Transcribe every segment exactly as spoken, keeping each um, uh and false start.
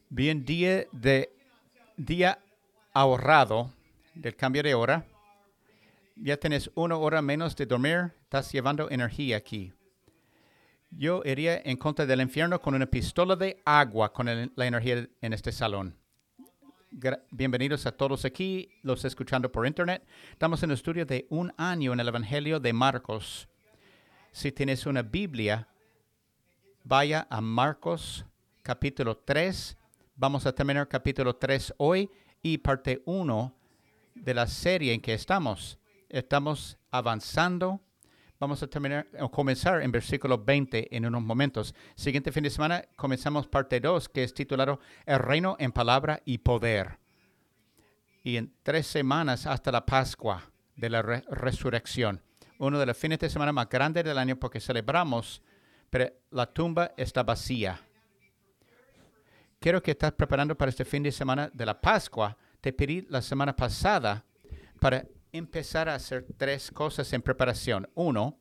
Bien, día de día ahorrado del cambio de hora. Ya tienes una hora menos de dormir. Estás llevando energía aquí. Yo iría en contra del infierno con una pistola de agua con el- la energía en este salón. Gra- Bienvenidos a todos aquí, los escuchando por internet. Estamos en el estudio de un año en el Evangelio de Marcos. Si tienes una Biblia, vaya a Marcos capítulo tres. Vamos a terminar capítulo tres hoy y parte uno de la serie en que estamos. Estamos avanzando. Vamos a terminar o comenzar en versículo veinte en unos momentos. Siguiente fin de semana comenzamos parte dos, que es titulado El reino en palabra y poder. Y en tres semanas hasta la Pascua de la re- resurrección. Uno de los fines de semana más grandes del año porque celebramos, pero la tumba está vacía. Quiero que estás preparando para este fin de semana de la Pascua. Te pedí la semana pasada para empezar a hacer tres cosas en preparación. Uno,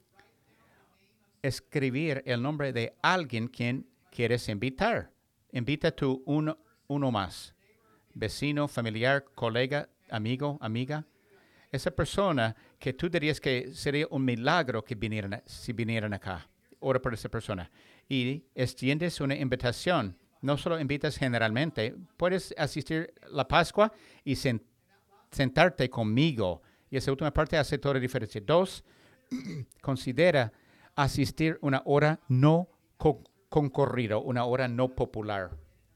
escribir el nombre de alguien quien quieres invitar. Invita a tu uno, uno más. Vecino, familiar, colega, amigo, amiga. Esa persona que tú dirías que sería un milagro que vinieran, si vinieran acá. Ora por esa persona. Y extiendes una invitación. No solo invitas generalmente, puedes asistir a la Pascua y sen- sentarte conmigo. Y esa última parte hace toda la diferencia. Dos, considera asistir una hora no co- concurrida, una hora no popular.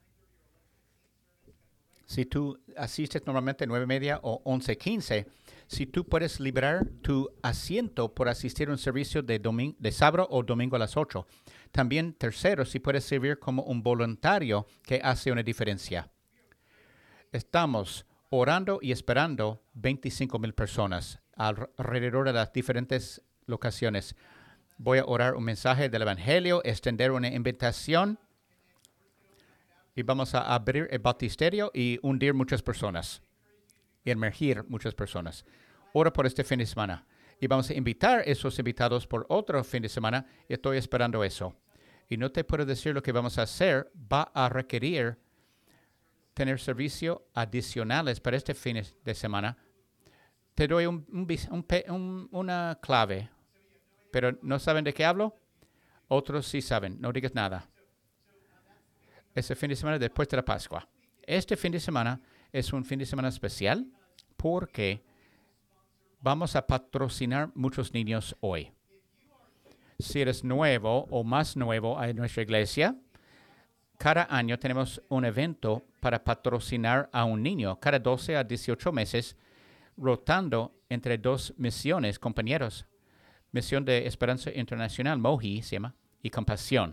Si tú asistes normalmente nueve y media o once quince, si tú puedes liberar tu asiento por asistir a un servicio de, domingo, de sábado o domingo a las ocho. También, tercero, si puedes servir como un voluntario que hace una diferencia. Estamos orando y esperando veinticinco mil personas alrededor de las diferentes locaciones. Voy a orar un mensaje del Evangelio, extender una invitación y vamos a abrir el baptisterio y hundir muchas personas, y emergir muchas personas. Ora por este fin de semana. Y vamos a invitar a esos invitados por otro fin de semana. Y estoy esperando eso. Y no te puedo decir lo que vamos a hacer. Va a requerir tener servicios adicionales para este fin de semana. Te doy un, un, un, un, una clave. Pero ¿no saben de qué hablo? Otros sí saben. No digas nada. Ese fin de semana después de la Pascua. Este fin de semana es un fin de semana especial porque vamos a patrocinar muchos niños hoy. Si eres nuevo o más nuevo en nuestra iglesia, cada año tenemos un evento para patrocinar a un niño, cada doce a dieciocho meses, rotando entre dos misiones, compañeros. Misión de Esperanza Internacional, MOHI se llama, y Compasión.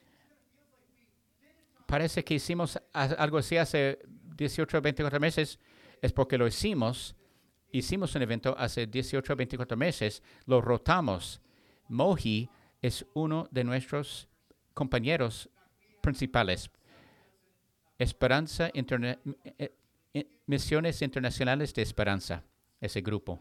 Parece que hicimos algo así hace dieciocho a veinticuatro meses, es porque lo hicimos. Hicimos un evento hace dieciocho a veinticuatro meses, lo rotamos. MOHI es uno de nuestros compañeros principales. Esperanza Interna eh, eh, Misiones Internacionales de Esperanza, ese grupo.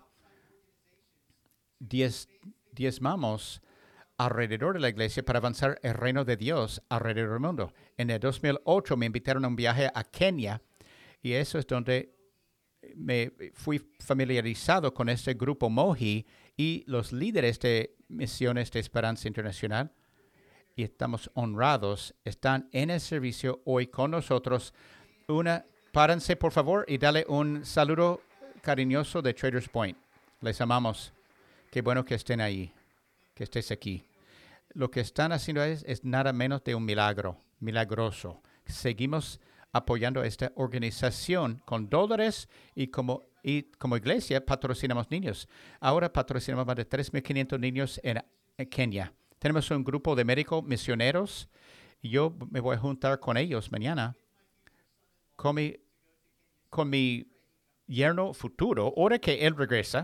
Diez, diezmamos alrededor de la iglesia para avanzar el reino de Dios alrededor del mundo. En el dos mil ocho me invitaron a un viaje a Kenia y eso es donde me fui familiarizado con este grupo MOHI y los líderes de Misiones de Esperanza Internacional. Y estamos honrados. Están en el servicio hoy con nosotros. Una, párense por favor y dale un saludo cariñoso de Traders Point. Les amamos. Qué bueno que estén ahí, que estés aquí. Lo que están haciendo es, es nada menos de un milagro, milagroso. Seguimos apoyando a esta organización con dólares y como, y como iglesia patrocinamos niños. Ahora patrocinamos más de tres mil quinientos niños en, en Kenia. Tenemos un grupo de médicos misioneros y yo me voy a juntar con ellos mañana con mi, con mi yerno futuro, ahora que él regresa,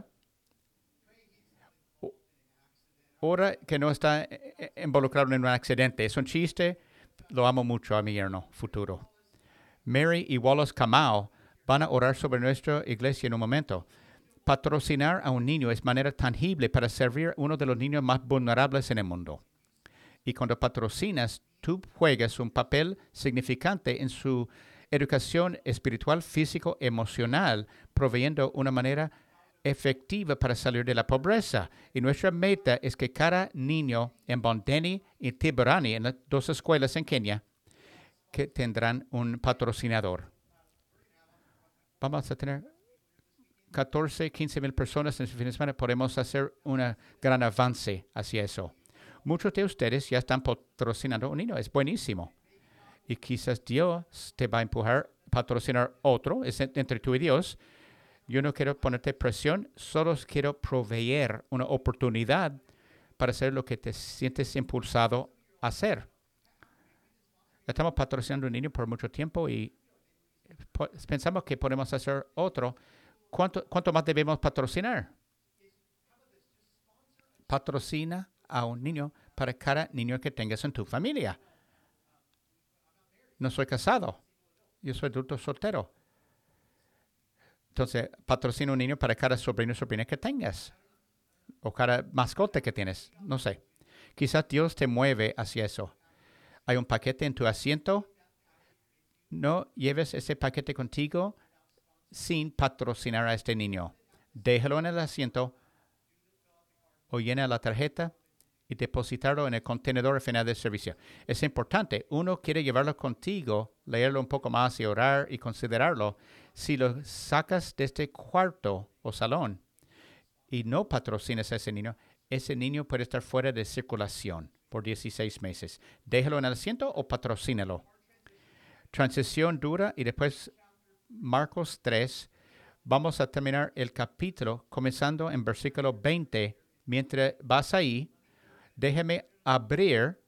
ahora que no está eh, eh, involucrado en un accidente. Es un chiste, lo amo mucho a mi yerno futuro. Mary y Wallace Kamau van a orar sobre nuestra iglesia en un momento. Patrocinar a un niño es manera tangible para servir a uno de los niños más vulnerables en el mundo. Y cuando patrocinas, tú juegas un papel significante en su educación espiritual, físico, emocional, proveyendo una manera efectiva para salir de la pobreza. Y nuestra meta es que cada niño en Bondeni y Tiburani, en las dos escuelas en Kenia, que tendrán un patrocinador. Vamos a tener catorce, quince mil personas en este fin de semana. Podemos hacer un gran avance hacia eso. Muchos de ustedes ya están patrocinando un niño. Es buenísimo. Y quizás Dios te va a empujar a patrocinar otro. Es entre tú y Dios. Yo no quiero ponerte presión. Solo quiero proveer una oportunidad para hacer lo que te sientes impulsado a hacer. Estamos patrocinando un niño por mucho tiempo y pensamos que podemos hacer otro. ¿Cuánto, cuánto más debemos patrocinar? Patrocina a un niño para cada niño que tengas en tu familia. No soy casado. Yo soy adulto soltero. Entonces, patrocina un niño para cada sobrino o sobrina que tengas. O cada mascota que tienes. No sé. Quizás Dios te mueve hacia eso. Hay un paquete en tu asiento. No lleves ese paquete contigo sin patrocinar a este niño. Déjalo en el asiento o llena la tarjeta y depositarlo en el contenedor al final del servicio. Es importante. Uno quiere llevarlo contigo, leerlo un poco más y orar y considerarlo. Si lo sacas de este cuarto o salón y no patrocinas a ese niño, ese niño puede estar fuera de circulación por dieciséis meses. Déjalo en el asiento o patrocínalo. Transición dura y después Marcos tres. Vamos a terminar el capítulo comenzando en versículo veinte. Mientras vas ahí, déjeme abrir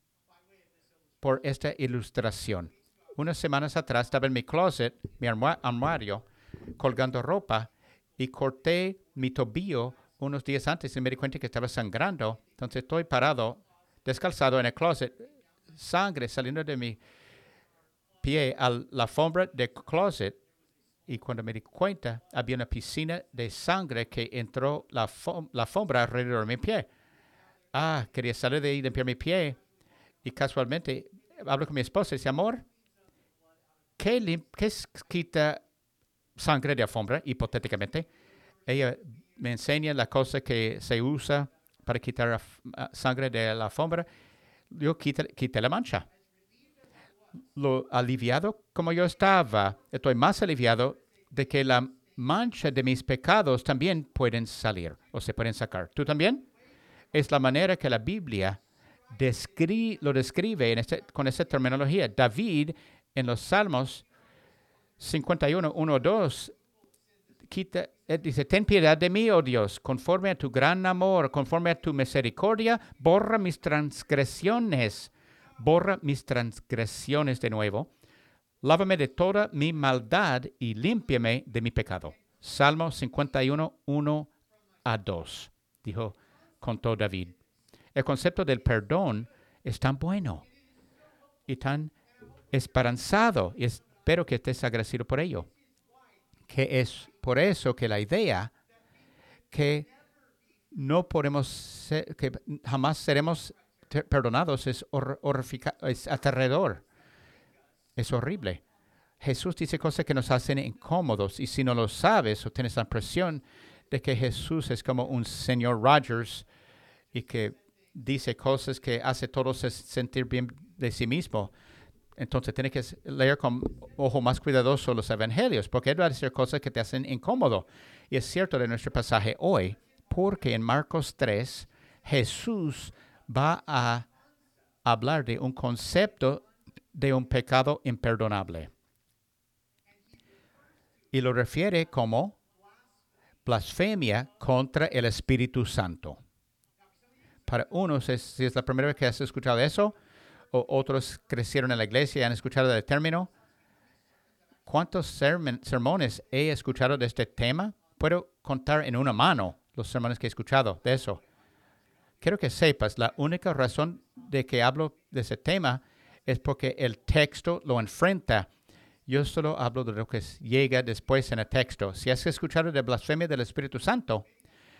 por esta ilustración. Unas semanas atrás estaba en mi closet, mi armario, colgando ropa y corté mi tobillo unos días antes y me di cuenta que estaba sangrando. Entonces estoy parado, descalzado en el closet, sangre saliendo de mi pie a la alfombra del closet. Y cuando me di cuenta, había una piscina de sangre que entró la, la alfombra alrededor de mi pie. Ah, quería salir de ahí y limpiar mi pie. Y casualmente hablo con mi esposa y dice, amor, ¿qué, lim- qué quita sangre de alfombra, hipotéticamente? Ella me enseña la cosa que se usa para quitar uh, sangre de la alfombra. Yo quité, quité la mancha. Lo aliviado como yo estaba, estoy más aliviado de que la mancha de mis pecados también pueden salir o se pueden sacar. ¿Tú también? Es la manera que la Biblia descri- lo describe en este, con esa terminología. David, en los Salmos cincuenta y uno, uno, dos, quita, eh, dice, ten piedad de mí, oh Dios, conforme a tu gran amor, conforme a tu misericordia, borra mis transgresiones. Borra mis transgresiones de nuevo. Lávame de toda mi maldad y límpiame de mi pecado. Salmo cincuenta y uno, uno a dos. Dijo, contó David. El concepto del perdón es tan bueno y tan esperanzado. Y espero que estés agradecido por ello. Que es por eso que la idea que no podemos ser, que jamás seremos perdonados es, hor- horrifica- es aterrador. Es horrible. Jesús dice cosas que nos hacen incómodos y si no lo sabes o tienes la impresión de que Jesús es como un señor Rogers y que dice cosas que hace todos sentir bien de sí mismo, entonces tienes que leer con ojo más cuidadoso los evangelios porque él va a decir cosas que te hacen incómodo. Y es cierto de nuestro pasaje hoy porque en Marcos tres Jesús va a hablar de un concepto de un pecado imperdonable. Y lo refiere como blasfemia contra el Espíritu Santo. Para unos, es, si es la primera vez que has escuchado eso, o otros crecieron en la iglesia y han escuchado el término, ¿cuántos sermon, sermones he escuchado de este tema? Puedo contar en una mano los sermones que he escuchado de eso. Quiero que sepas, la única razón de que hablo de ese tema es porque el texto lo enfrenta. Yo solo hablo de lo que llega después en el texto. Si has escuchado de blasfemia del Espíritu Santo,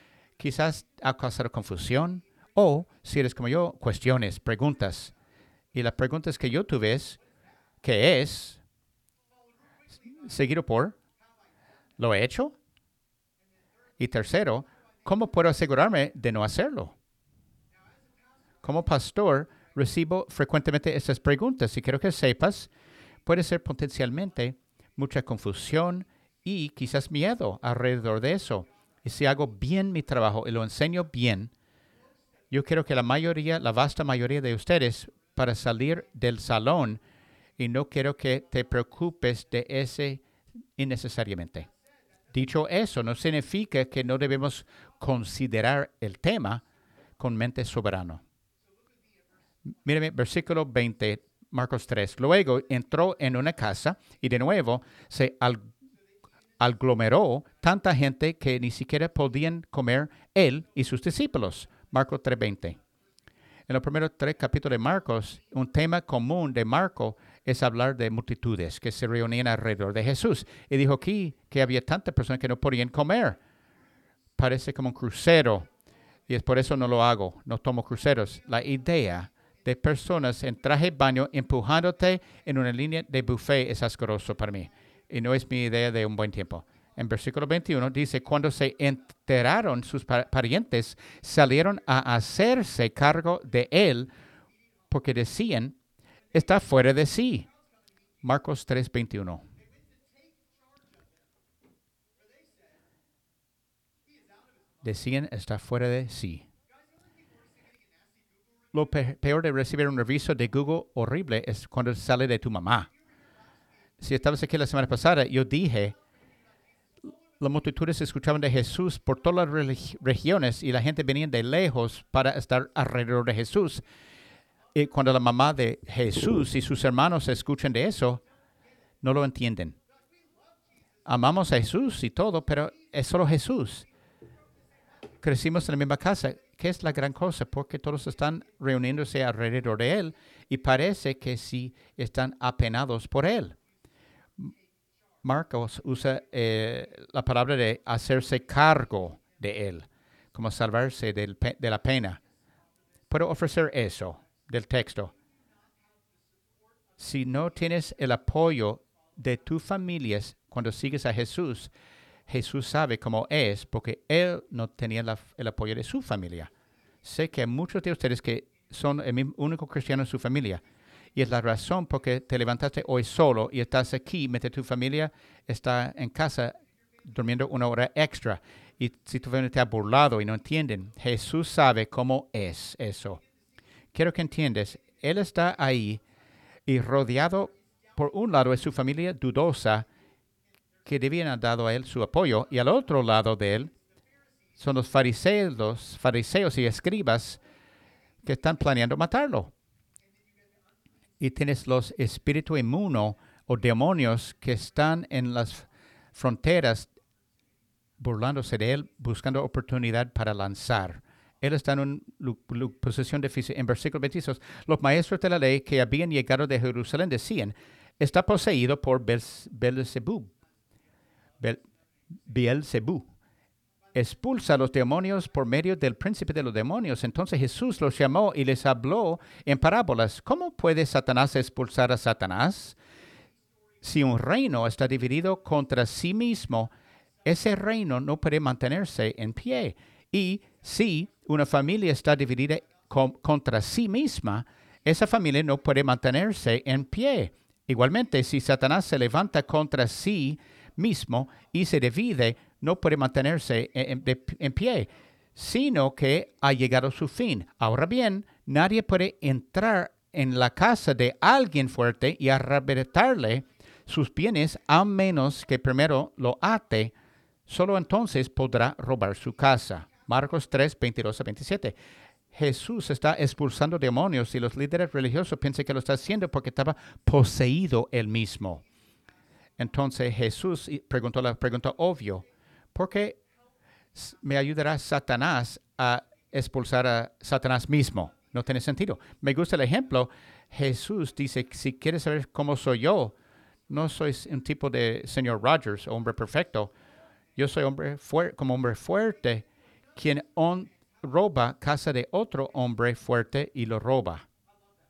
quizás ha causado confusión o, si eres como yo, cuestiones, preguntas. Y la pregunta es que yo tuve es, ¿qué es? Seguido por, ¿lo he hecho? Y tercero, ¿cómo puedo asegurarme de no hacerlo? Como pastor, recibo frecuentemente estas preguntas y quiero que sepas, puede ser potencialmente mucha confusión y quizás miedo alrededor de eso. Y si hago bien mi trabajo y lo enseño bien, yo quiero que la mayoría, la vasta mayoría de ustedes, para salir del salón, y no quiero que te preocupes de ese innecesariamente. Dicho eso, no significa que no debemos considerar el tema con mente soberana. Mírame, versículo veinte, Marcos tres. Luego entró en una casa y de nuevo se al- aglomeró tanta gente que ni siquiera podían comer él y sus discípulos. Marcos tres veinte. En los primeros tres capítulos de Marcos, un tema común de Marco es hablar de multitudes que se reunían alrededor de Jesús. Y dijo aquí que había tantas personas que no podían comer. Parece como un crucero. Y es por eso no lo hago. No tomo cruceros. La idea de personas en traje de baño empujándote en una línea de buffet es asqueroso para mí. Y no es mi idea de un buen tiempo. En versículo veintiuno dice, cuando se enteraron sus parientes, salieron a hacerse cargo de él porque decían, está fuera de sí. Marcos tres veintiuno. Decían, está fuera de sí. Lo pe- peor de recibir un aviso de Google horrible es cuando sale de tu mamá. Si estabas aquí la semana pasada, yo dije, las multitudes escuchaban de Jesús por todas las religi- regiones y la gente venía de lejos para estar alrededor de Jesús. Y cuando la mamá de Jesús y sus hermanos escuchan de eso, no lo entienden. Amamos a Jesús y todo, pero es solo Jesús. Crecimos en la misma casa. ¿Qué es la gran cosa? Porque todos están reuniéndose alrededor de Él y parece que sí están apenados por Él. Marcos usa eh, la palabra de hacerse cargo de Él, como salvarse del pe- de la pena. Puedo ofrecer eso del texto. Si no tienes el apoyo de tu familia cuando sigues a Jesús, Jesús sabe cómo es porque Él no tenía la- el apoyo de su familia. Sé que hay muchos de ustedes que son el mismo- único cristiano en su familia. Y es la razón por que te levantaste hoy solo y estás aquí mientras tu familia está en casa durmiendo una hora extra. Y si tu familia te ha burlado y no entienden, Jesús sabe cómo es eso. Quiero que entiendas, Él está ahí y rodeado por un lado de su familia dudosa que debían haber dado a Él su apoyo y al otro lado de Él son los fariseos, los fariseos y escribas que están planeando matarlo. Y tienes los espíritus inmunos o demonios que están en las fronteras burlándose de él, buscando oportunidad para lanzar. Él está en una posición difícil. En versículo veintidós, los maestros de la ley que habían llegado de Jerusalén decían, está poseído por Beelzebú. Bel, Beelzebú. Expulsa a los demonios por medio del príncipe de los demonios. Entonces Jesús los llamó y les habló en parábolas. ¿Cómo puede Satanás expulsar a Satanás? Si un reino está dividido contra sí mismo, ese reino no puede mantenerse en pie. Y si una familia está dividida con, contra sí misma, esa familia no puede mantenerse en pie. Igualmente, si Satanás se levanta contra sí mismo y se divide, no puede mantenerse en, en, en pie, sino que ha llegado a su fin. Ahora bien, nadie puede entrar en la casa de alguien fuerte y arrebatarle sus bienes a menos que primero lo ate. Solo entonces podrá robar su casa. Marcos tres, veintidós a veintisiete. Jesús está expulsando demonios y los líderes religiosos piensan que lo está haciendo porque estaba poseído él mismo. Entonces Jesús preguntó la pregunta obvia, ¿por qué me ayudará Satanás a expulsar a Satanás mismo? No tiene sentido. Me gusta el ejemplo. Jesús dice, si quieres saber cómo soy yo, no soy un tipo de señor Rogers, hombre perfecto. Yo soy hombre fuerte, como hombre fuerte, quien on, roba casa de otro hombre fuerte y lo roba.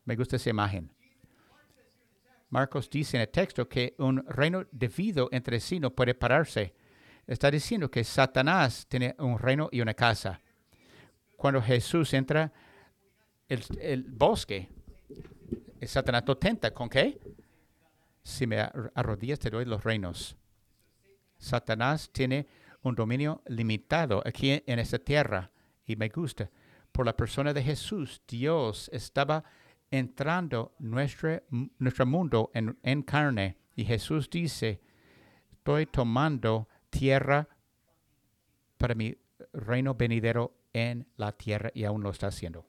Me gusta esa imagen. Marcos dice en el texto que un reino dividido entre sí no puede pararse. Está diciendo que Satanás tiene un reino y una casa. Cuando Jesús entra el, el bosque, el Satanás lo tenta. ¿Con qué? Si me arrodillas te doy los reinos. Satanás tiene un dominio limitado aquí en esta tierra. Y me gusta. Por la persona de Jesús, Dios estaba entrando nuestro, nuestro mundo en, en carne. Y Jesús dice, estoy tomando tierra para mi reino venidero en la tierra y aún lo está haciendo.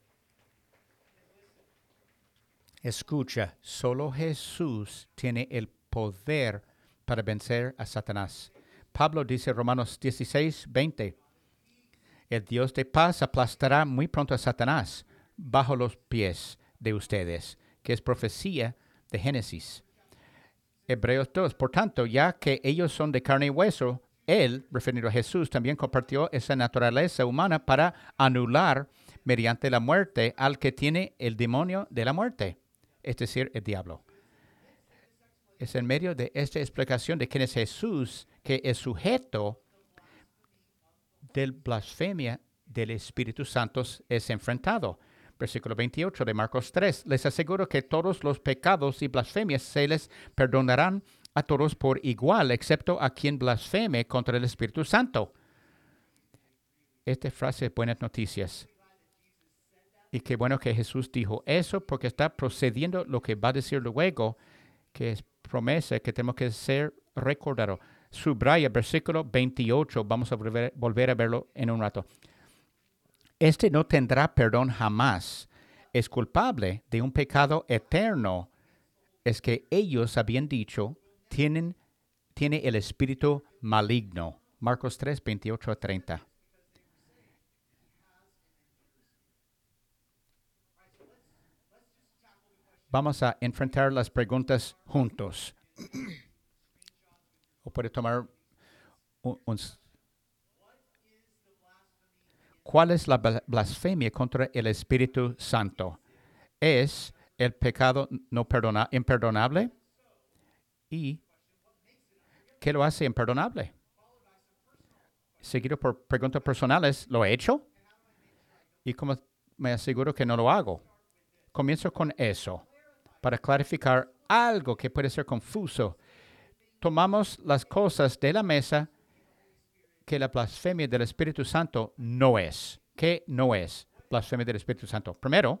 Escucha, solo Jesús tiene el poder para vencer a Satanás. Pablo dice en Romanos dieciséis, veinte, el Dios de paz aplastará muy pronto a Satanás bajo los pies de ustedes, que es profecía de Génesis. Hebreos dos, por tanto, ya que ellos son de carne y hueso, Él, referido a Jesús, también compartió esa naturaleza humana para anular mediante la muerte al que tiene el demonio de la muerte, es decir, el diablo. Es en medio de esta explicación de quién es Jesús que es sujeto del blasfemia del Espíritu Santo es enfrentado. Versículo veintiocho de Marcos tres. Les aseguro que todos los pecados y blasfemias se les perdonarán a todos por igual, excepto a quien blasfeme contra el Espíritu Santo. Esta frase es buenas noticias. Y qué bueno que Jesús dijo eso, porque está procediendo lo que va a decir luego, que es promesa que tenemos que ser recordados. Subraya versículo veintiocho. Vamos a volver, volver a verlo en un rato. Este no tendrá perdón jamás. Es culpable de un pecado eterno. Es que ellos habían dicho, tienen, tiene el espíritu maligno. Marcos tres, veintiocho a treinta. Vamos a enfrentar las preguntas juntos. O puede tomar un, un... ¿Cuál es la blasfemia contra el Espíritu Santo? ¿Es el pecado no perdona, imperdonable? ¿Y qué lo hace imperdonable? Seguido por preguntas personales, ¿lo he hecho? ¿Y cómo me aseguro que no lo hago? Comienzo con eso, para clarificar algo que puede ser confuso. Tomamos las cosas de la mesa que la blasfemia del Espíritu Santo no es. ¿Qué no es blasfemia del Espíritu Santo? Primero,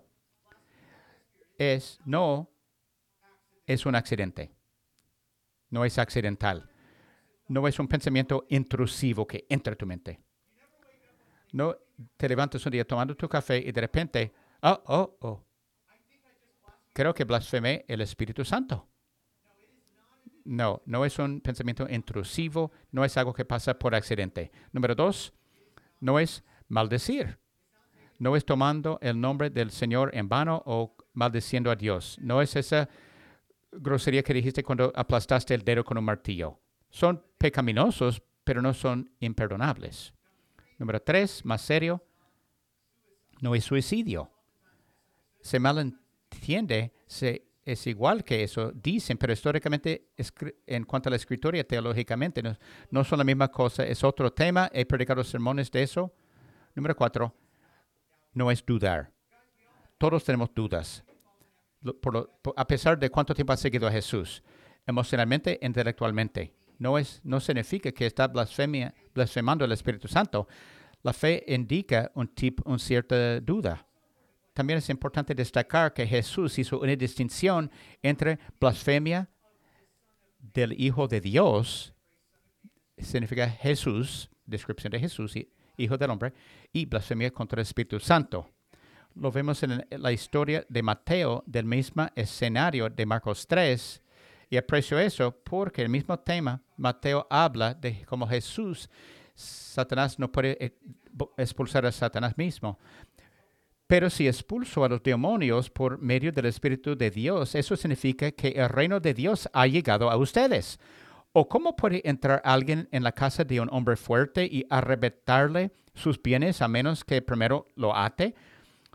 es no es un accidente. No es accidental. No es un pensamiento intrusivo que entra en tu mente. No te levantas un día tomando tu café y de repente, oh, oh, oh, creo que blasfemé el Espíritu Santo. No, no es un pensamiento intrusivo, no es algo que pasa por accidente. Número dos, no es maldecir. No es tomando el nombre del Señor en vano o maldiciendo a Dios. No es esa grosería que dijiste cuando aplastaste el dedo con un martillo. Son pecaminosos, pero no son imperdonables. Número tres, más serio, no es suicidio. Se malentiende, se es igual que eso, dicen, pero históricamente, en cuanto a la escritura, teológicamente, no, no son la misma cosa, es otro tema, he predicado sermones de eso. Número cuatro, no es dudar. Todos tenemos dudas, por lo, por, a pesar de cuánto tiempo has seguido a Jesús, emocionalmente, intelectualmente. No, es, no significa que está blasfemia, blasfemando el Espíritu Santo. La fe indica un tipo, una cierta duda. También es importante destacar que Jesús hizo una distinción entre blasfemia del Hijo de Dios, significa Jesús, descripción de Jesús, Hijo del Hombre, y blasfemia contra el Espíritu Santo. Lo vemos en la historia de Mateo, del mismo escenario de Marcos tres, y aprecio eso porque el mismo tema, Mateo habla de cómo Jesús, Satanás no puede expulsar a Satanás mismo. Pero si expulso a los demonios por medio del Espíritu de Dios, eso significa que el reino de Dios ha llegado a ustedes. ¿O cómo puede entrar alguien en la casa de un hombre fuerte y arrebatarle sus bienes a menos que primero lo ate?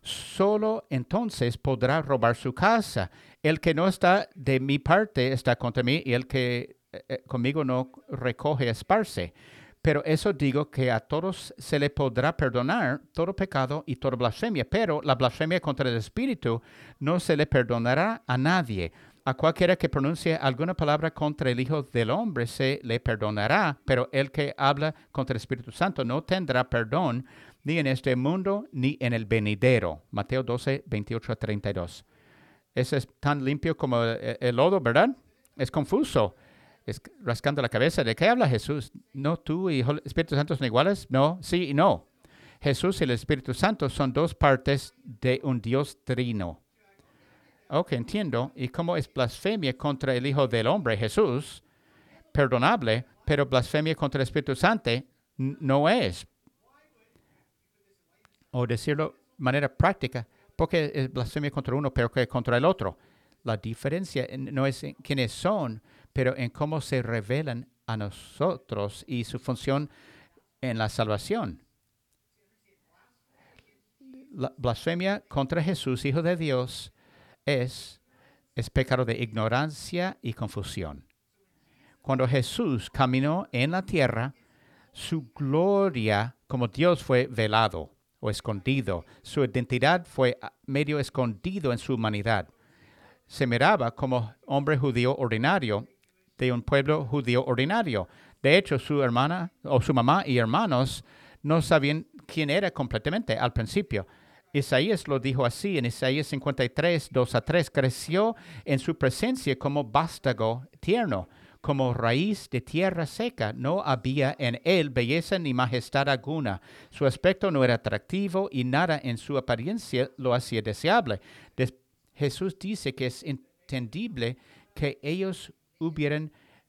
solo entonces podrá robar su casa. El que no está de mi parte está contra mí y el que eh, conmigo no recoge esparce. Pero eso digo que a todos se le podrá perdonar todo pecado y toda blasfemia, pero la blasfemia contra el Espíritu no se le perdonará a nadie. A cualquiera que pronuncie alguna palabra contra el Hijo del Hombre se le perdonará, pero el que habla contra el Espíritu Santo no tendrá perdón ni en este mundo ni en el venidero. Mateo doce, veintiocho a treinta y dos. Eso es tan limpio como el, el lodo, ¿verdad? Es confuso. Es rascando la cabeza. ¿De qué habla Jesús? No, tú y el Espíritu Santo son iguales. No, sí y no. Jesús y el Espíritu Santo son dos partes de un Dios trino. Ok, entiendo. ¿Y cómo es blasfemia contra el Hijo del Hombre, Jesús? Perdonable, pero blasfemia contra el Espíritu Santo no es. O decirlo de manera práctica, porque es blasfemia contra uno, pero que contra el otro. La diferencia no es en quiénes son, pero en cómo se revelan a nosotros y su función en la salvación. La blasfemia contra Jesús, Hijo de Dios, es, es pecado de ignorancia y confusión. Cuando Jesús caminó en la tierra, su gloria como Dios fue velado o escondido. Su identidad fue medio escondido en su humanidad. Se miraba como hombre judío ordinario de un pueblo judío ordinario. De hecho, su hermana o su mamá y hermanos no sabían quién era completamente al principio. Isaías lo dijo así en Isaías cincuenta y tres, dos a tres. Creció en su presencia como vástago tierno, como raíz de tierra seca. No había en él belleza ni majestad alguna. Su aspecto no era atractivo y nada en su apariencia lo hacía deseable. Des- Jesús dice que es entendible que ellos hubieran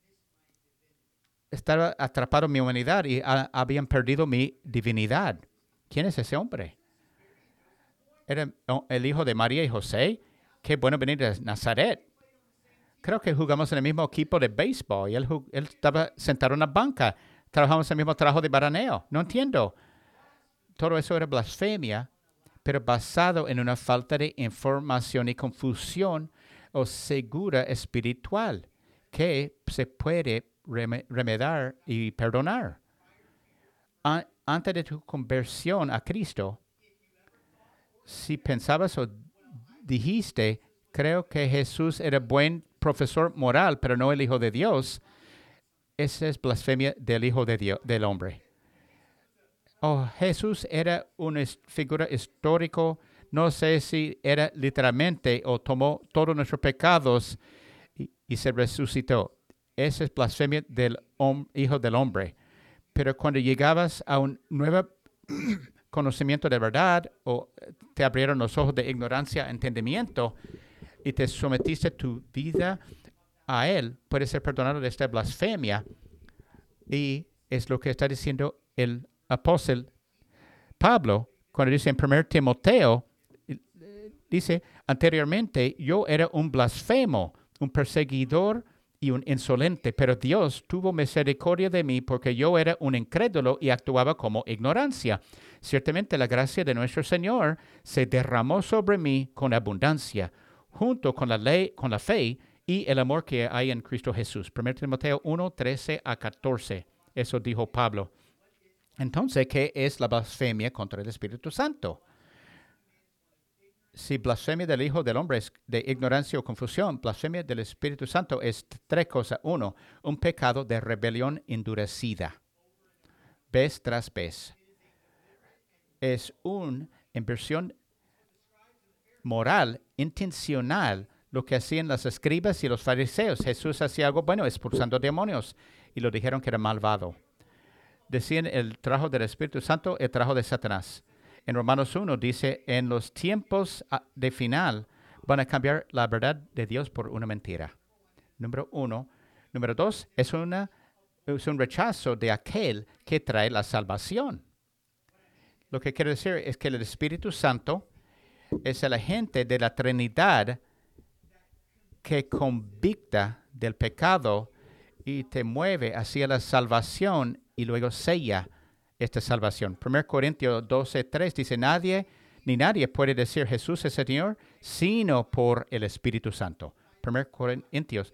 estado atrapados en mi humanidad y a- habían perdido mi divinidad. ¿Quién es ese hombre? Era el hijo de María y José. Qué bueno venir de Nazaret. Creo que jugamos en el mismo equipo de béisbol y él, él estaba sentado en una banca. Trabajamos en el mismo trabajo de baraneo. No entiendo. Todo eso era blasfemia, pero basado en una falta de información y confusión o segura espiritual que se puede rem remediar y perdonar. A antes de tu conversión a Cristo, si pensabas o dijiste, creo que Jesús era buen profesor moral, pero no el Hijo de Dios, esa es blasfemia del Hijo de Dios, del hombre. Oh, Jesús era una figura histórica, no sé si era literalmente o tomó todos nuestros pecados y, y se resucitó. Esa es blasfemia del Hijo del Hombre. Pero cuando llegabas a un nuevo conocimiento de verdad o te abrieron los ojos de ignorancia, entendimiento y te sometiste tu vida a Él, puedes ser perdonado de esta blasfemia. Y es lo que está diciendo el apóstol Pablo cuando dice en primer Timoteo, dice, anteriormente yo era un blasfemo, un perseguidor y un insolente, pero Dios tuvo misericordia de mí porque yo era un incrédulo y actuaba como ignorancia. Ciertamente la gracia de nuestro Señor se derramó sobre mí con abundancia, junto con la ley, con la fe y el amor que hay en Cristo Jesús. primer Timoteo uno, trece a catorce. Eso dijo Pablo. Entonces, ¿qué es la blasfemia contra el Espíritu Santo? Si blasfemia del Hijo del Hombre es de ignorancia o confusión, blasfemia del Espíritu Santo es tres cosas. Uno, un pecado de rebelión endurecida, vez tras vez. Es una inversión moral intencional, lo que hacían los escribas y los fariseos. Jesús hacía algo bueno, expulsando demonios, y lo dijeron que era malvado. Decían el trabajo del Espíritu Santo, el trabajo de Satanás. En Romanos uno dice, en los tiempos de final van a cambiar la verdad de Dios por una mentira. Número uno. Número dos, es, una, es un rechazo de aquel que trae la salvación. Lo que quiere decir es que el Espíritu Santo es el agente de la Trinidad que convicta del pecado y te mueve hacia la salvación y luego sella esta salvación. primero Corintios doce, tres dice, nadie ni nadie puede decir Jesús es el Señor, sino por el Espíritu Santo. Primero Corintios.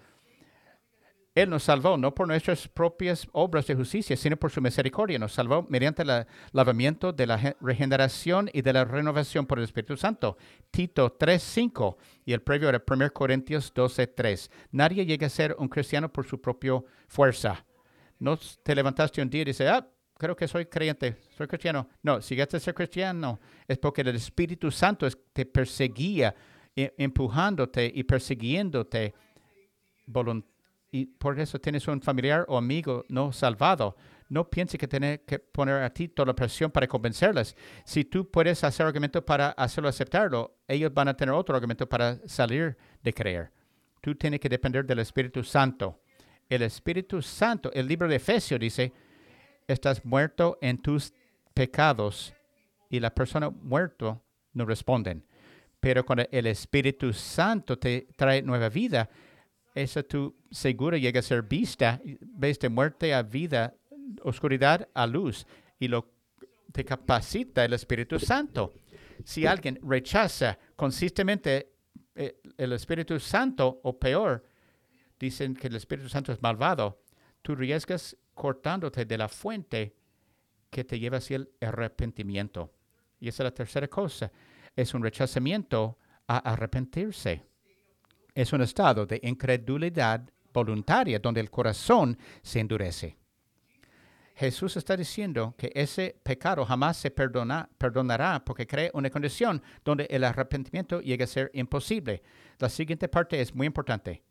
Él nos salvó no por nuestras propias obras de justicia, sino por su misericordia. Nos salvó mediante el lavamiento de la regeneración y de la renovación por el Espíritu Santo. Tito tres cinco y el previo era primero Corintios doce tres. Nadie llega a ser un cristiano por su propia fuerza. No te levantaste un día y dices, ah, creo que soy creyente, soy cristiano. No, si llegaste a ser cristiano es porque el Espíritu Santo te perseguía, empujándote y persiguiéndote voluntariamente. Y por eso tienes un familiar o amigo no salvado. No pienses que tienes que poner a ti toda la presión para convencerles. Si tú puedes hacer argumento para hacerlo aceptarlo, ellos van a tener otro argumento para salir de creer. Tú tienes que depender del Espíritu Santo. El Espíritu Santo, el libro de Efesios dice, estás muerto en tus pecados y la persona muerto no responden. Pero cuando el Espíritu Santo te trae nueva vida, esa tu seguro llega a ser vista, ves de muerte a vida, oscuridad a luz, y lo te capacita el Espíritu Santo. Si alguien rechaza consistentemente eh, el Espíritu Santo, o peor, dicen que el Espíritu Santo es malvado, tú arriesgas cortándote de la fuente que te lleva hacia el arrepentimiento. Y esa es la tercera cosa, es un rechazamiento a arrepentirse. Es un estado de incredulidad voluntaria donde el corazón se endurece. Jesús está diciendo que ese pecado jamás se perdona, perdonará porque crea una condición donde el arrepentimiento llega a ser imposible. La siguiente parte es muy importante.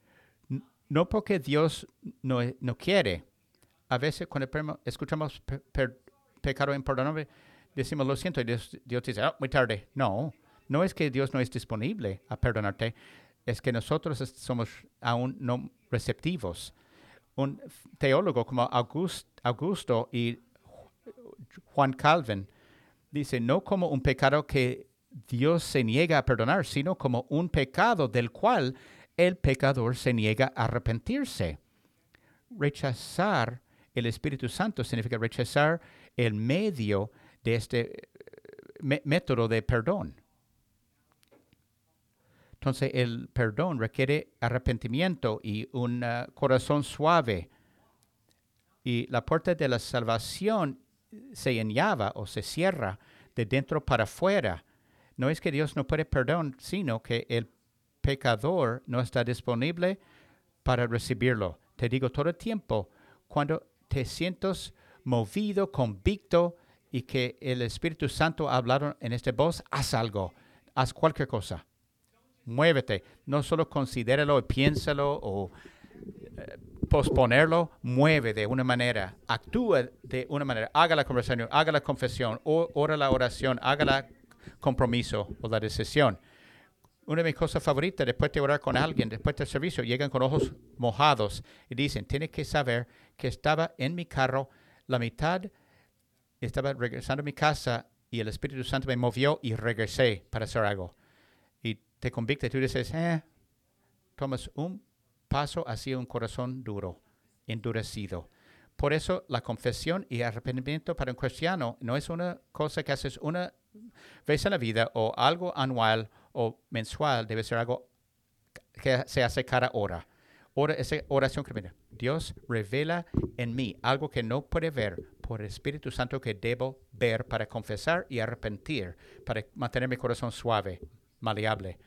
No porque Dios no, no quiere. A veces cuando escuchamos pe, pe, pecado imperdonable, decimos lo siento y Dios, Dios dice, oh, muy tarde. No, no es que Dios no es disponible a perdonarte. Es que nosotros somos aún no receptivos. Un teólogo como August, Augusto y Juan Calvin dice, no como un pecado que Dios se niega a perdonar, sino como un pecado del cual el pecador se niega a arrepentirse. Rechazar el Espíritu Santo significa rechazar el medio de este me- método de perdón. Entonces, el perdón requiere arrepentimiento y un uh, corazón suave. Y la puerta de la salvación se enllava o se cierra de dentro para afuera. No es que Dios no puede perdonar, sino que el pecador no está disponible para recibirlo. Te digo todo el tiempo, cuando te sientes movido, convicto y que el Espíritu Santo ha hablado en esta voz, haz algo, haz cualquier cosa. Muévete, no solo considéralo y piénsalo o eh, posponerlo, mueve de una manera, actúa de una manera, haga la conversación, haga la confesión, o, ora la oración, haga la compromiso o la decisión. Una de mis cosas favoritas, después de orar con alguien, después del servicio, llegan con ojos mojados y dicen, tienes que saber que estaba en mi carro, la mitad estaba regresando a mi casa y el Espíritu Santo me movió y regresé para hacer algo. Te convicta y tú dices, eh, tomas un paso hacia un corazón duro, endurecido. Por eso la confesión y arrepentimiento para un cristiano no es una cosa que haces una vez en la vida o algo anual o mensual, debe ser algo que se hace cada hora. Ora, esa oración criminal. Dios revela en mí algo que no puede ver por el Espíritu Santo que debo ver para confesar y arrepentir, para mantener mi corazón suave, maleable.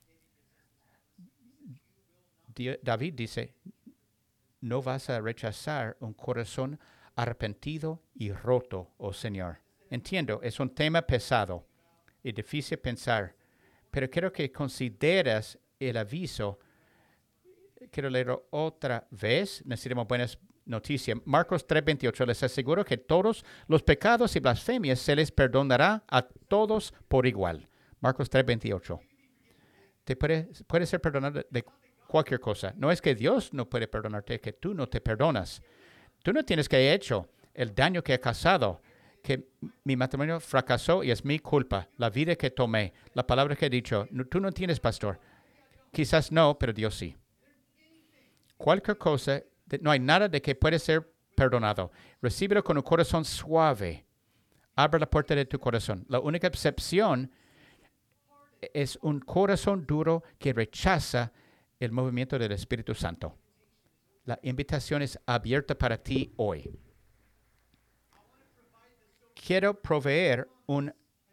David dice, no vas a rechazar un corazón arrepentido y roto, oh Señor. Entiendo, es un tema pesado y difícil pensar, pero quiero que consideres el aviso. Quiero leerlo otra vez. Necesitamos buenas noticias. Marcos tres veintiocho, les aseguro que todos los pecados y blasfemias se les perdonará a todos por igual. Marcos tres veintiocho. Te puede, puede ser perdonado de cualquier cosa. No es que Dios no puede perdonarte, es que tú no te perdonas. Tú no tienes que haber hecho el daño que he causado, que mi matrimonio fracasó y es mi culpa, la vida que tomé, la palabra que he dicho. No, tú no tienes, pastor. Quizás no, pero Dios sí. Cualquier cosa, no hay nada de que puede ser perdonado. Recíbelo con un corazón suave. Abre la puerta de tu corazón. La única excepción es un corazón duro que rechaza el movimiento del Espíritu Santo. La invitación es abierta para ti hoy. Quiero proveer un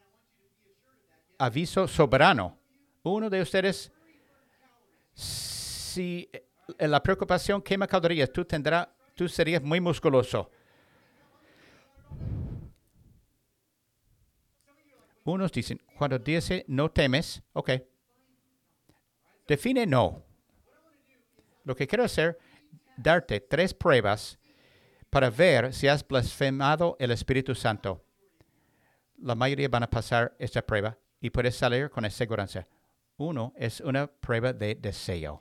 aviso soberano. Uno de ustedes, si la preocupación quema calorías, tú tendrás, tú serías muy musculoso. Unos dicen, cuando dice no temes, ok. Define no. Lo que quiero hacer, darte tres pruebas para ver si has blasfemado el Espíritu Santo. La mayoría van a pasar esta prueba y puedes salir con seguridad. Uno es una prueba de deseo.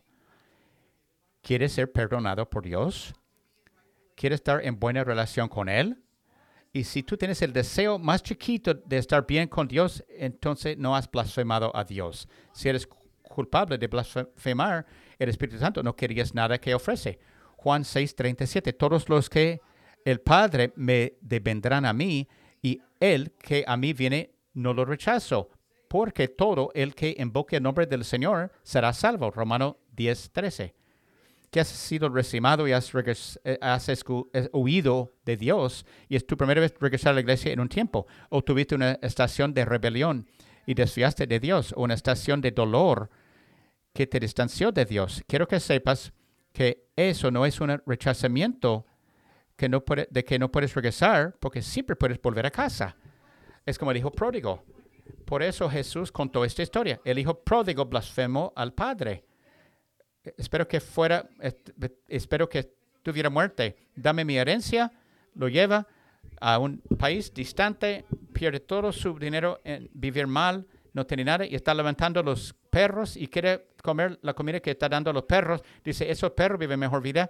¿Quieres ser perdonado por Dios? ¿Quieres estar en buena relación con Él? Y si tú tienes el deseo más chiquito de estar bien con Dios, entonces no has blasfemado a Dios. Si eres culpable de blasfemar el Espíritu Santo, no querías nada que ofrece. Juan seis, treinta y siete. Todos los que el Padre me vendrán a mí, y el que a mí viene no lo rechazo, porque todo el que invoque el nombre del Señor será salvo. Romanos diez, trece. Que has sido recimado y has, has escu- oído de Dios y es tu primera vez regresar a la iglesia en un tiempo, o tuviste una estación de rebelión y desviaste de Dios, o una estación de dolor que te distanció de Dios. Quiero que sepas que eso no es un rechazamiento que no puede, de que no puedes regresar, porque siempre puedes volver a casa. Es como el hijo pródigo. Por eso Jesús contó esta historia. El hijo pródigo blasfemó al Padre. Espero que fuera, espero que tuviera muerte. Dame mi herencia, lo lleva a un país distante, pierde todo su dinero en vivir mal, no tiene nada y está levantando los perros y quiere comer la comida que está dando a los perros. Dice, esos perros viven mejor vida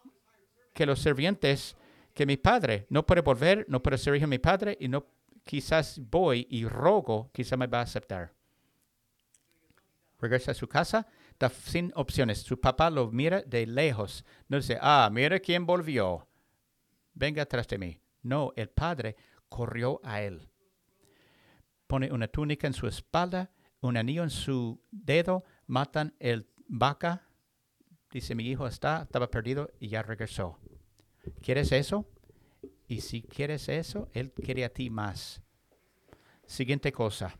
que los sirvientes, que mi padre. No puede volver, no puede servir a mi padre y no, quizás voy y rogo, quizás me va a aceptar. Regresa a su casa. Está sin opciones. Su papá lo mira de lejos. No dice, ah, mira quién volvió. Venga atrás de mí. No, el padre corrió a él. Pone una túnica en su espalda, un anillo en su dedo, matan el vaca. Dice, mi hijo está, estaba perdido y ya regresó. ¿Quieres eso? Y si quieres eso, él quiere a ti más. Siguiente cosa.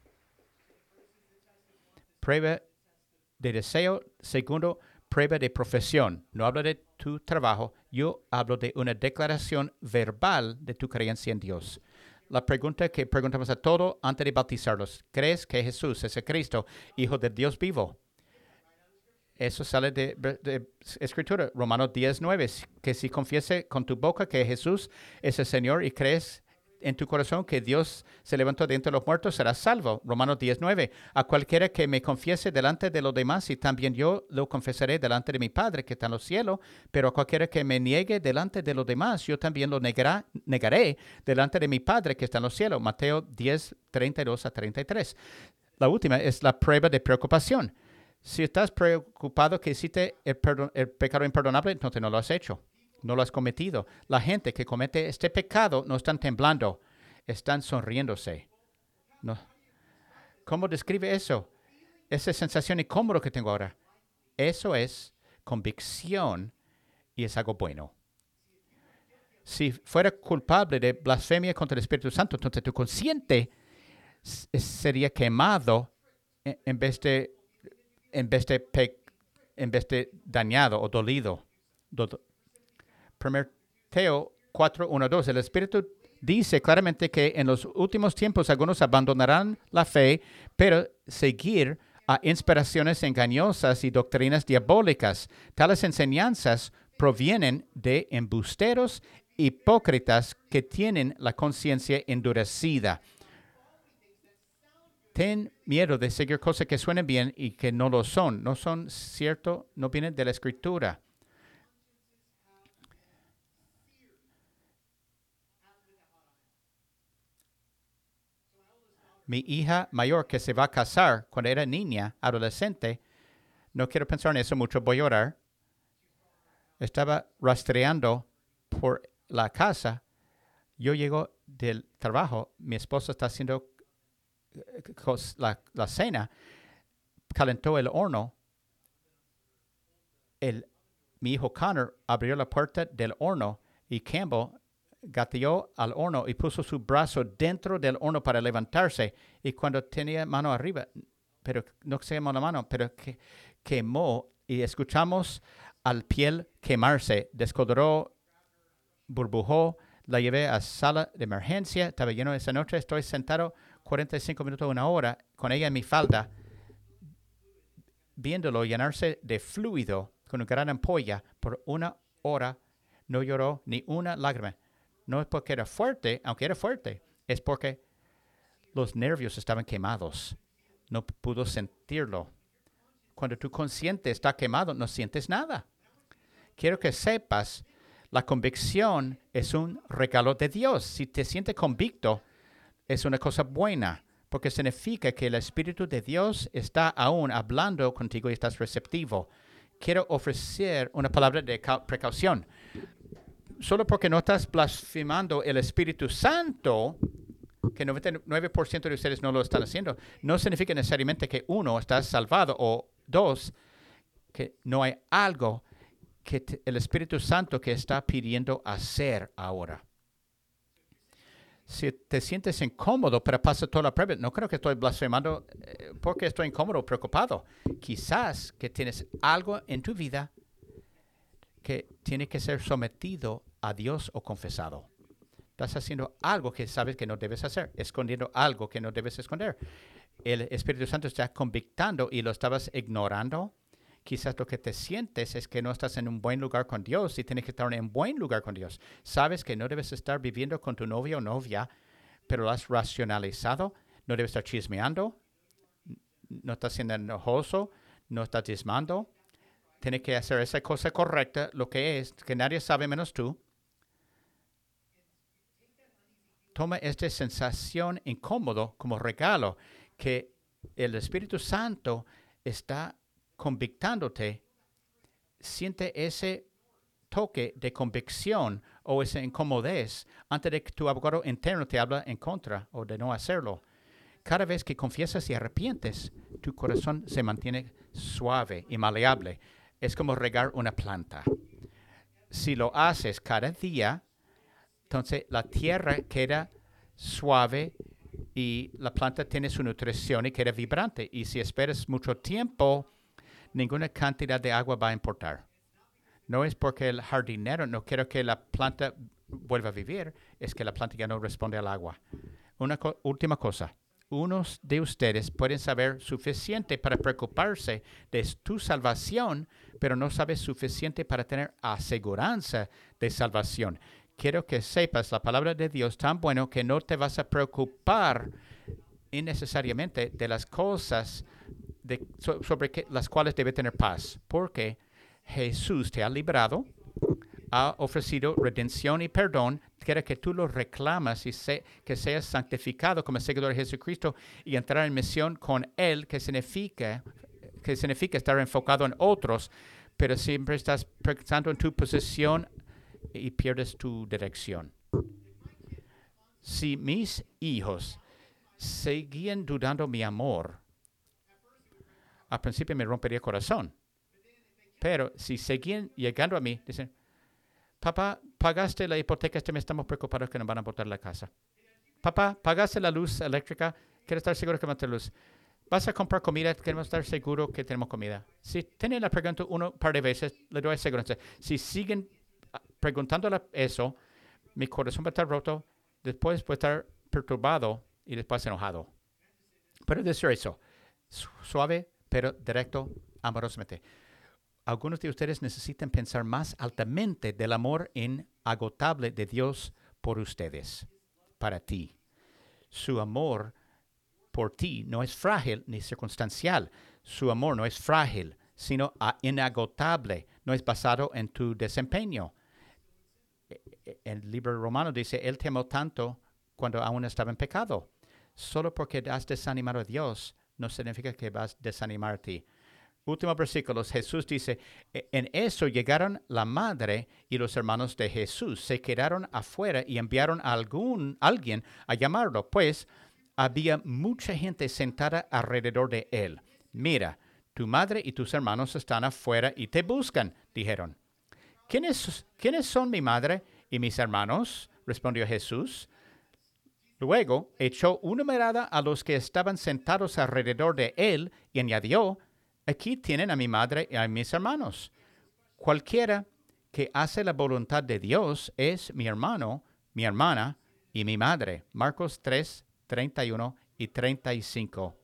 Prueba de deseo. Segundo, prueba de profesión. No hablo de tu trabajo. Yo hablo de una declaración verbal de tu creencia en Dios. La pregunta que preguntamos a todos antes de bautizarlos. ¿Crees que Jesús es el Cristo, Hijo del Dios vivo? Eso sale de, de, de Escritura, Romanos diez, nueve. Que si confiese con tu boca que Jesús es el Señor y crees en tu corazón que Dios se levantó de entre los muertos, serás salvo. Romanos diez, nueve. A cualquiera que me confiese delante de los demás, y también yo lo confesaré delante de mi Padre que está en los cielos, pero a cualquiera que me niegue delante de los demás, yo también lo negará, negaré delante de mi Padre que está en los cielos. Mateo diez, treinta y dos a treinta y tres. La última es la prueba de preocupación. Si estás preocupado que hiciste el, perdon, el pecado imperdonable, entonces no lo has hecho. No lo has cometido. La gente que comete este pecado no están temblando, están sonriéndose. No. ¿Cómo describe eso? Esa sensación incómoda que tengo ahora. Eso es convicción y es algo bueno. Si fuera culpable de blasfemia contra el Espíritu Santo, entonces tu consciente sería quemado en vez de, en vez de, pe, en vez de dañado o dolido. Primero Teo cuatro, uno, dos. El Espíritu dice claramente que en los últimos tiempos algunos abandonarán la fe, pero seguir a inspiraciones engañosas y doctrinas diabólicas. Tales enseñanzas provienen de embusteros hipócritas que tienen la conciencia endurecida. Ten miedo de seguir cosas que suenan bien y que no lo son. No son cierto, no vienen de la Escritura. Mi hija mayor que se va a casar cuando era niña, adolescente, no quiero pensar en eso mucho, voy a orar. Estaba rastreando por la casa Yo llego del trabajo, mi esposa está haciendo la, la cena, calentó el horno. El, mi hijo Connor abrió la puerta del horno y Campbell gateó al horno y puso su brazo dentro del horno para levantarse. Y cuando tenía mano arriba, pero no se quemó la mano, pero que, quemó y escuchamos al piel quemarse, descoloró, burbujó. La llevé a sala de emergencia, estaba lleno esa noche. Estoy sentado cuarenta y cinco minutos, una hora, con ella en mi falda, viéndolo llenarse de fluido con una gran ampolla por una hora. No lloró ni una lágrima. No es porque era fuerte, aunque era fuerte, es porque los nervios estaban quemados. No pudo sentirlo. Cuando tu consciente está quemado, no sientes nada. Quiero que sepas, la convicción es un regalo de Dios. Si te sientes convicto, es una cosa buena, porque significa que el Espíritu de Dios está aún hablando contigo y estás receptivo. Quiero ofrecer una palabra de precaución. Solo porque no estás blasfemando el Espíritu Santo, que noventa y nueve por ciento de ustedes no lo están haciendo, no significa necesariamente que uno está salvado o dos, que no hay algo que te, el Espíritu Santo que está pidiendo hacer ahora. Si te sientes incómodo, pero pasa toda la prueba, no creo que estoy blasfemando eh, porque estoy incómodo o preocupado. Quizás que tienes algo en tu vida que tiene que ser sometido a Dios o confesado. Estás haciendo algo que sabes que no debes hacer, escondiendo algo que no debes esconder. El Espíritu Santo está convictando y lo estabas ignorando. Quizás lo que te sientes es que no estás en un buen lugar con Dios y tienes que estar en un buen lugar con Dios. Sabes que no debes estar viviendo con tu novio o novia, pero lo has racionalizado. No debes estar chismeando. No estás siendo enojoso. No estás diezmando. Tienes que hacer esa cosa correcta, lo que es, que nadie sabe menos tú. Toma esta sensación incómoda como regalo que el Espíritu Santo está convictándote. Siente ese toque de convicción o esa incomodez antes de que tu abogado interno te habla en contra o de no hacerlo. Cada vez que confiesas y arrepientes, tu corazón se mantiene suave y maleable. Es como regar una planta. Si lo haces cada día, entonces la tierra queda suave y la planta tiene su nutrición y queda vibrante. Y si esperas mucho tiempo, ninguna cantidad de agua va a importar. No es porque el jardinero no quiere que la planta vuelva a vivir, es que la planta ya no responde al agua. Una co- última cosa. Unos de ustedes pueden saber suficiente para preocuparse de tu salvación, pero no saben suficiente para tener aseguranza de salvación. Quiero que sepas la palabra de Dios tan bueno que no te vas a preocupar innecesariamente de las cosas de, so, sobre que, las cuales debe tener paz, porque Jesús te ha librado, ha ofrecido redención y perdón. Quiere que tú lo reclamas y se, que seas santificado como seguidor de Jesucristo y entrar en misión con Él, que significa, que significa estar enfocado en otros, pero siempre estás pensando en tu posición y pierdes tu dirección. Si mis hijos seguían dudando mi amor, al principio me rompería el corazón. Pero si seguían llegando a mí, dicen, papá, pagaste la hipoteca, este mes estamos preocupados que nos van a botar la casa. Papá, pagaste la luz eléctrica, quiero estar seguro que va a tener luz. Vas a comprar comida, queremos estar seguros que tenemos comida. Si tienen la pregunta un par de veces, le doy seguridad. Si siguen preguntándole eso, mi corazón va a estar roto, después voy a estar perturbado y después enojado. Pero decir eso, suave, pero directo, amorosamente. Algunos de ustedes necesitan pensar más altamente del amor inagotable de Dios por ustedes, para ti. Su amor por ti no es frágil ni circunstancial. Su amor no es frágil, sino inagotable. No es basado en tu desempeño. El libro romano dice, Él te amó tanto cuando aún estaba en pecado. Solo porque has desanimado a Dios, no significa que vas a desanimar a ti. últimos versículos, Jesús dice, "E- en eso llegaron la madre y los hermanos de Jesús. Se quedaron afuera y enviaron a algún, alguien a llamarlo, pues había mucha gente sentada alrededor de él. Mira, tu madre y tus hermanos están afuera y te buscan, dijeron. ¿Quiénes, ¿quiénes son mi madre y mis hermanos?, respondió Jesús. Luego echó una mirada a los que estaban sentados alrededor de él y añadió, aquí tienen a mi madre y a mis hermanos. Cualquiera que hace la voluntad de Dios es mi hermano, mi hermana y mi madre. Marcos tres, treinta y uno y treinta y cinco.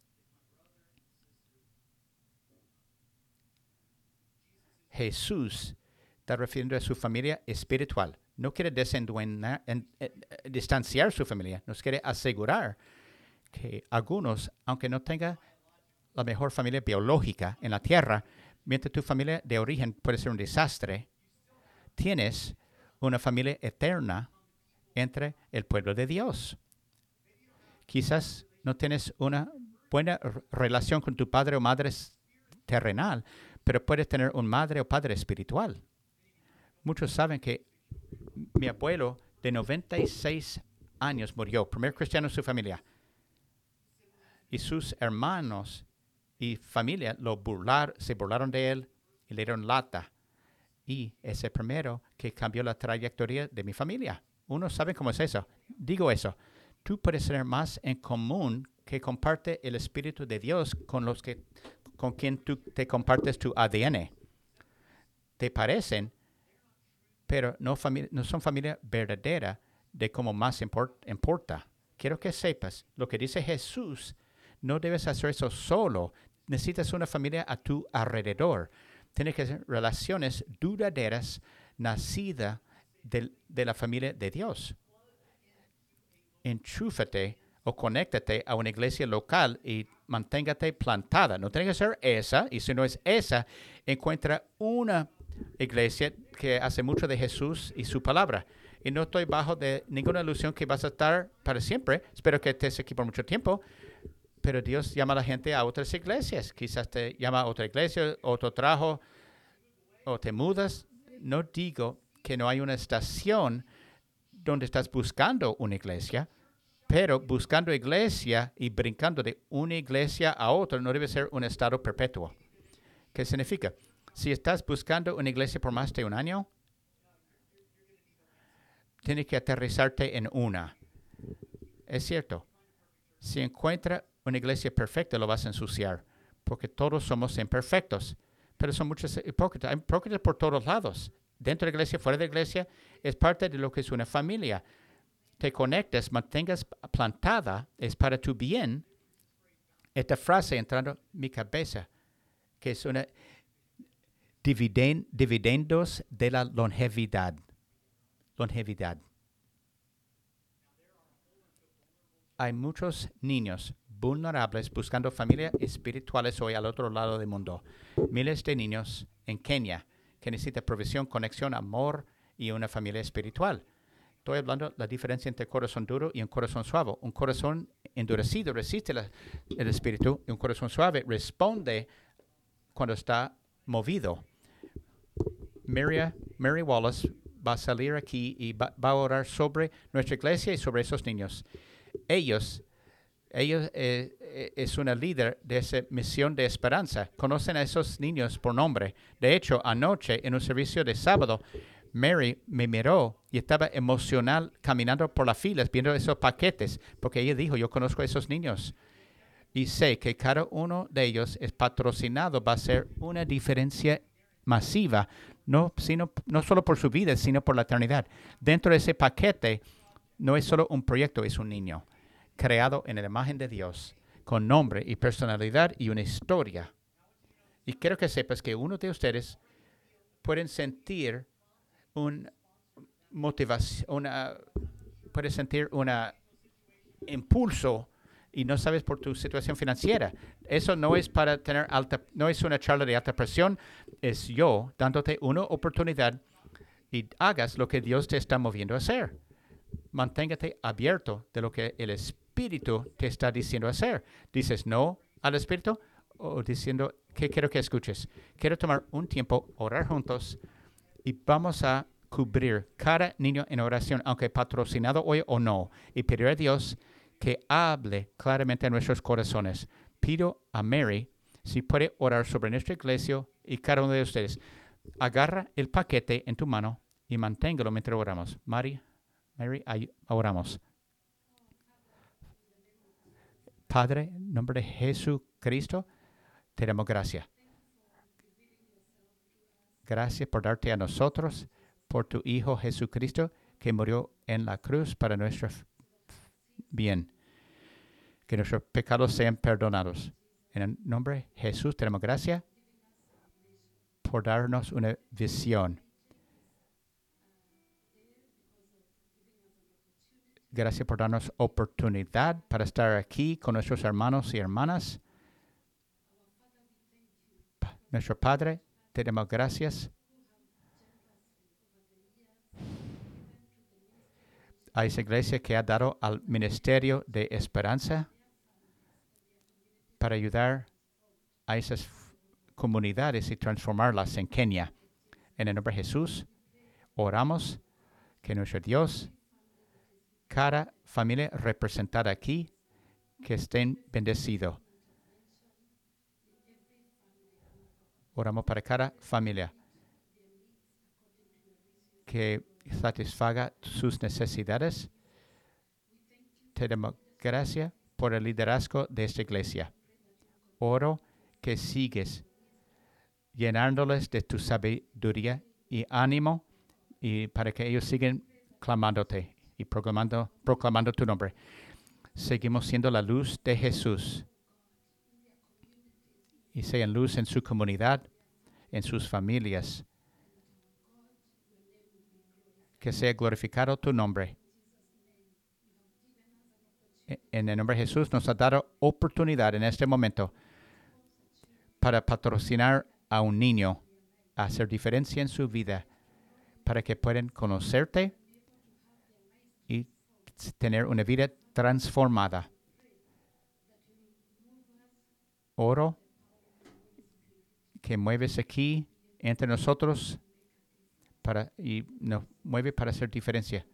Jesús está refiriendo a su familia espiritual. No quiere desendueñar, en, eh, eh, distanciar su familia. Nos quiere asegurar que algunos, aunque no tengan la mejor familia biológica en la tierra, mientras tu familia de origen puede ser un desastre, tienes una familia eterna entre el pueblo de Dios. Quizás no tienes una buena r- relación con tu padre o madre s- terrenal, pero puedes tener un madre o padre espiritual. Muchos saben que mi abuelo de noventa y seis años murió, primer cristiano en su familia, y sus hermanos y familia lo burlar, se burlaron de él y le dieron lata. Y ese primero que cambió la trayectoria de mi familia. Uno sabe cómo es eso. Digo eso. Tú puedes tener más en común que comparte el Espíritu de Dios con los que con quien tú te compartes tu A D N. Te parecen, pero no, fami- no son familia verdadera de cómo más import- importa. Quiero que sepas, lo que dice Jesús, no debes hacer eso solo. Necesitas una familia a tu alrededor. Tienes que ser relaciones duraderas nacidas del- de la familia de Dios. Enchúfate o conéctate a una iglesia local y manténgate plantada. No tiene que ser esa, y si no es esa, encuentra una iglesia que hace mucho de Jesús y su palabra. Y no estoy bajo de ninguna ilusión que vas a estar para siempre. Espero que estés aquí por mucho tiempo. Pero Dios llama a la gente a otras iglesias. Quizás te llama a otra iglesia, otro trabajo, o te mudas. No digo que no hay una estación donde estás buscando una iglesia, pero buscando iglesia y brincando de una iglesia a otra no debe ser un estado perpetuo. ¿Qué significa? Si estás buscando una iglesia por más de un año, tienes que aterrizarte en una. Es cierto. Si encuentra una iglesia perfecta, lo vas a ensuciar, porque todos somos imperfectos. Pero son muchos hipócritas. Hay hipócritas por todos lados. Dentro de la iglesia, fuera de la iglesia, es parte de lo que es una familia. Te conectes, mantengas plantada, es para tu bien. Esta frase entrando en mi cabeza, que es una dividen, dividendos de la longevidad. Longevidad. Hay muchos niños vulnerables buscando familias espirituales hoy al otro lado del mundo. Miles de niños en Kenia que necesitan provisión, conexión, amor y una familia espiritual. Estoy hablando de la diferencia entre corazón duro y un corazón suave. Un corazón endurecido resiste la, el espíritu y un corazón suave responde cuando está movido. Mary, Mary Wallace va a salir aquí y va, va a orar sobre nuestra iglesia y sobre esos niños. Ellos, ellos eh, eh, es una líder de esa misión de esperanza. Conocen a esos niños por nombre. De hecho, anoche en un servicio de sábado, Mary me miró y estaba emocional caminando por las filas viendo esos paquetes, porque ella dijo, yo conozco a esos niños y sé que cada uno de ellos es patrocinado, va a ser una diferencia masiva, no, sino, no solo por su vida, sino por la eternidad. Dentro de ese paquete no es solo un proyecto, es un niño creado en la imagen de Dios, con nombre y personalidad y una historia. Y quiero que sepas que uno de ustedes pueden sentir un motivación, una, puede sentir un impulso y no sabes por tu situación financiera. Eso no es para tener alta, no es una charla de alta presión, es yo dándote una oportunidad y hagas lo que Dios te está moviendo a hacer. Manténgate abierto de lo que el Espíritu te está diciendo hacer. Dices no al Espíritu, o diciendo que quiero que escuches. Quiero tomar un tiempo, orar juntos y vamos a cubrir cada niño en oración, aunque patrocinado hoy o no, y pedir a Dios que hable claramente a nuestros corazones. Pido a Mary si puede orar sobre nuestra iglesia y cada uno de ustedes. Agarra el paquete en tu mano y manténgalo mientras oramos. Mary, Mary, oramos. Padre, en nombre de Jesucristo, te damos gracias. Gracias por darte a nosotros, por tu Hijo Jesucristo, que murió en la cruz para nuestro bien. Que nuestros pecados sean perdonados. En el nombre de Jesús, te damos gracias por darnos una visión. Gracias por darnos oportunidad para estar aquí con nuestros hermanos y hermanas. Pa- Nuestro Padre, te damos gracias a esa iglesia que ha dado al Ministerio de Esperanza para ayudar a esas comunidades y transformarlas en Kenia. En el nombre de Jesús, oramos que nuestro Dios, cada familia representada aquí, que estén bendecidos. Oramos para cada familia que satisfaga sus necesidades. Te damos gracias por el liderazgo de esta iglesia. Oro que sigues llenándoles de tu sabiduría y ánimo y para que ellos sigan clamándote y proclamando, proclamando tu nombre. Seguimos siendo la luz de Jesús y sean luz en su comunidad, en sus familias. Que sea glorificado tu nombre. En el nombre de Jesús nos ha dado oportunidad en este momento para patrocinar a un niño, a hacer diferencia en su vida, para que puedan conocerte y tener una vida transformada. Oro que mueves aquí entre nosotros para, y nos mueve para hacer diferencia.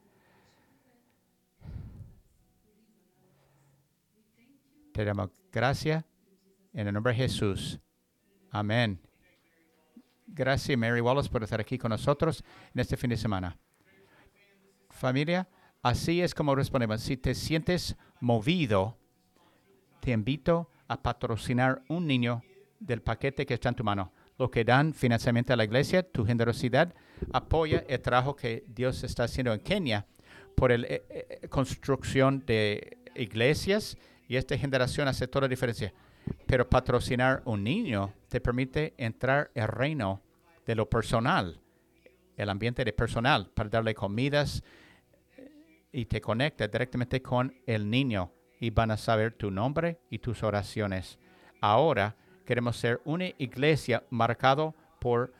Te damos gracias en el nombre de Jesús. Amén. Gracias, Mary Wallace, por estar aquí con nosotros en este fin de semana. Familia, así es como respondemos. Si te sientes movido, te invito a patrocinar un niño del paquete que está en tu mano. Lo que dan financiamiento a la iglesia, tu generosidad apoya el trabajo que Dios está haciendo en Kenia por la eh, eh, construcción de iglesias, y esta generación hace toda la diferencia. Pero patrocinar un niño te permite entrar al reino de lo personal, el ambiente de personal, para darle comidas y te conecta directamente con el niño y van a saber tu nombre y tus oraciones. Ahora queremos ser una iglesia marcada por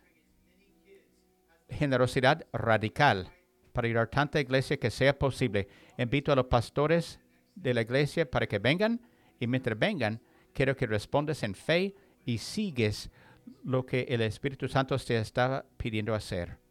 generosidad radical para ayudar a tanta iglesia que sea posible. Invito a los pastores de la iglesia para que vengan y mientras vengan, quiero que respondas en fe y sigues lo que el Espíritu Santo te está pidiendo hacer.